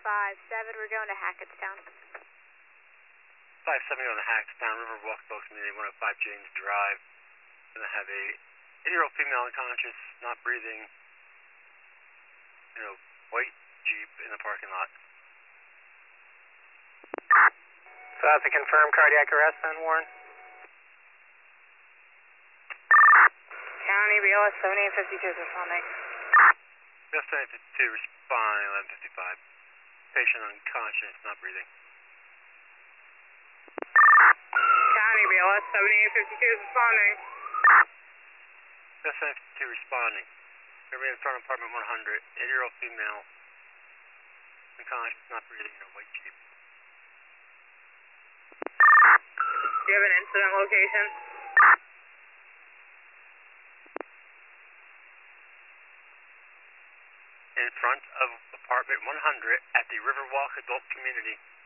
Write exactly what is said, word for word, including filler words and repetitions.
five seven, we're going to Hackettstown. five seven on the Hackettstown Riverwalk Adult Community, one oh five James Drive. Gonna have a eighty-year-old female unconscious, not breathing, you know, white Jeep in the parking lot. So that's a confirmed cardiac arrest then, Warren? County B L S seventy-eight fifty-two is responding. B L S seventy-eight fifty-two responding, eleven fifty-five. Patient unconscious, not breathing. County B L S seventy-eight fifty-two is responding. B L S seventy-eight fifty-two responding. Everybody in front of apartment one hundred, eighty-year-old female, unconscious, not breathing, in a white Jeep. Do you have an incident location? In front of apartment one hundred at the Riverwalk Adult Community.